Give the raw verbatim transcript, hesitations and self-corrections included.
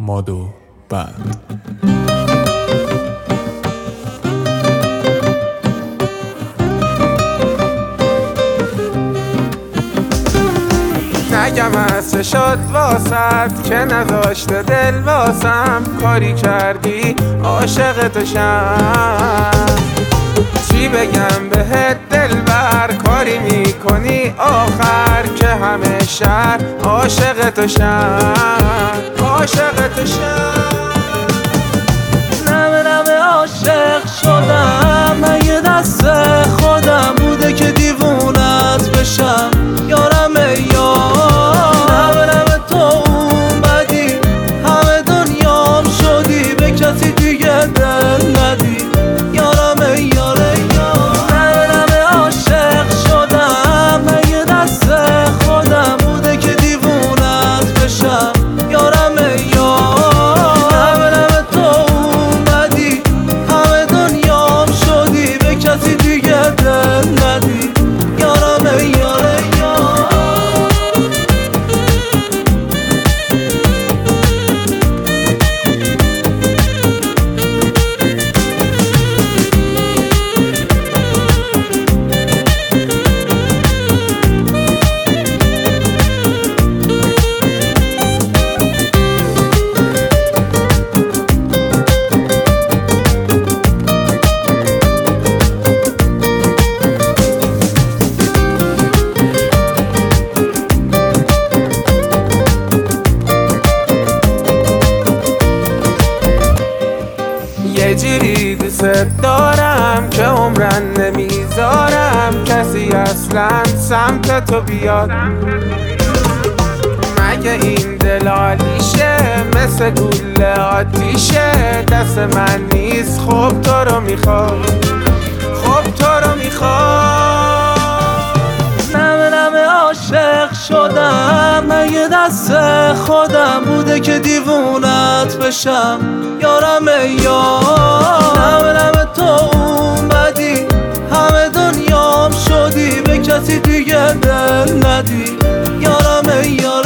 مادو بند. نگم از چه شد واسد که نذاشته دل واسم، کاری کردی عاشق تو شم. چی بگم بهت دلبر، کاری میکنی آخر که همه شهر عاشق تو شم، عاشق تو شم. نمه نمه عاشق شدم، مگه دست خودم بوده که دیوونت بشم یارم ای یار. نمه نمه تو اومدی همه دنیام شدی، به کسی دیگه دل ندی یارم ای یار ای یار. نمه نمه عاشق شدم، مگه دست خودم بوده که دیوونت بشم یارم ای یار. نمه نمه تو اومدی همه دنیام شدی، به کسی دیگه دل ندی یارم ای یار ای یار. یه جوری دوست دارم که عمرن نمیذارم کسی اصلا سمت تو بیاد. مگه این دل عالیشه مثل گل آتیشه، دست من نیست خب تو رو میخواد، خب تو رو میخواد. نمه نمه عاشق شدم، مگه دست خودم بوده که دیوونت بشم یارم ای یار. نمه نمه تو اومدی همه دنیام شدی، به کسی دیگه دل ندی یارم ای یار.